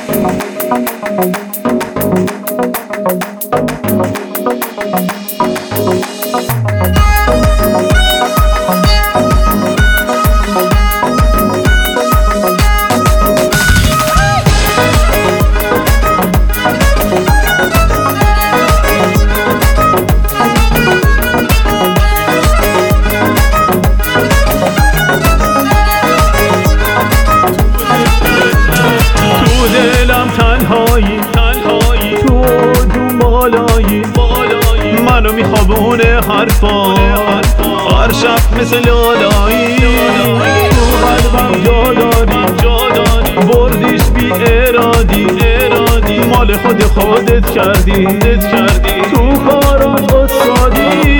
تنهایی تو بالایی منو میخوابونه حرفا هر شب مثل لالایی تو قلبم جا داری بردیش بی ارادی مال خودت کردی تو کارات استادی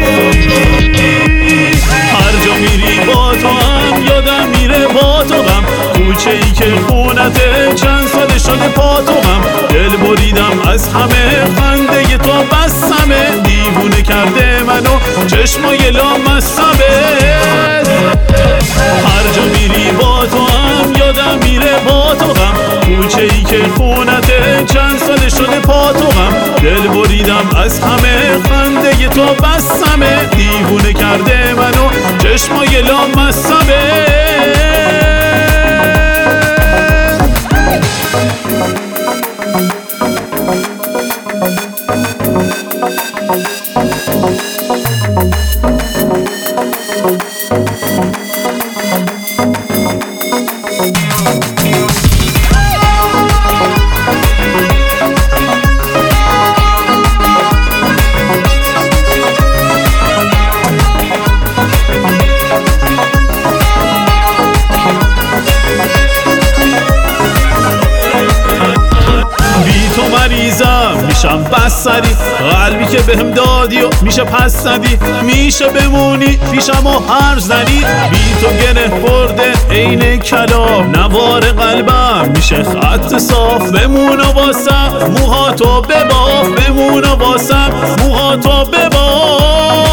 هر جا میری با تو هم یادم میره با تو غم کوچه ای که خونته چند سال شده پا تو غم دل بریدم از همه خنده تو بسمه دیوونه کرده منو چشمای لامصبه هر جا میری با تو هم یادم میره با تو غم کوچه ای که خونته چند سال شده پا تو غم دل بریدم از همه خنده تو بسمه دیوونه کرده منو چشمای لامصبه میشم بس سری قلبی که بهم دادی و میشه پس ندی میشه بمونی پیشم و هر زنی بی تو گره خورده عین کلام نوار قلبم میشه خط صاف بمون و واسم موهاتو بباف بمون و واسم موهاتو بباف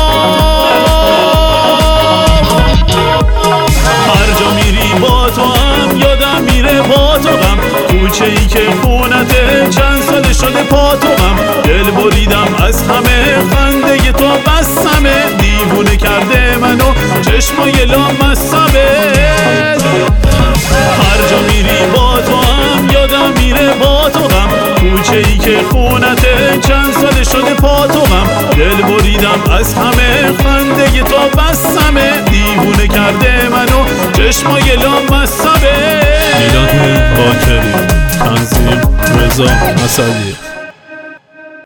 هر جا میری با تو هم یادم میره با تو غم کوچه ای که خونته چند سال شده پا تو غم دل بریدم از همه خنده تو بسمه دیوونه کرده منو چشمای لامصبه هر جا میری با تو هم یادم میره با تو غم کوچه ای که خونته چند سال شده پا تو غم دل بریدم از همه خنده تو بسمه دیوونه کرده منو چشمای لامصبه میلاد باکری تنظیم رضا اسدی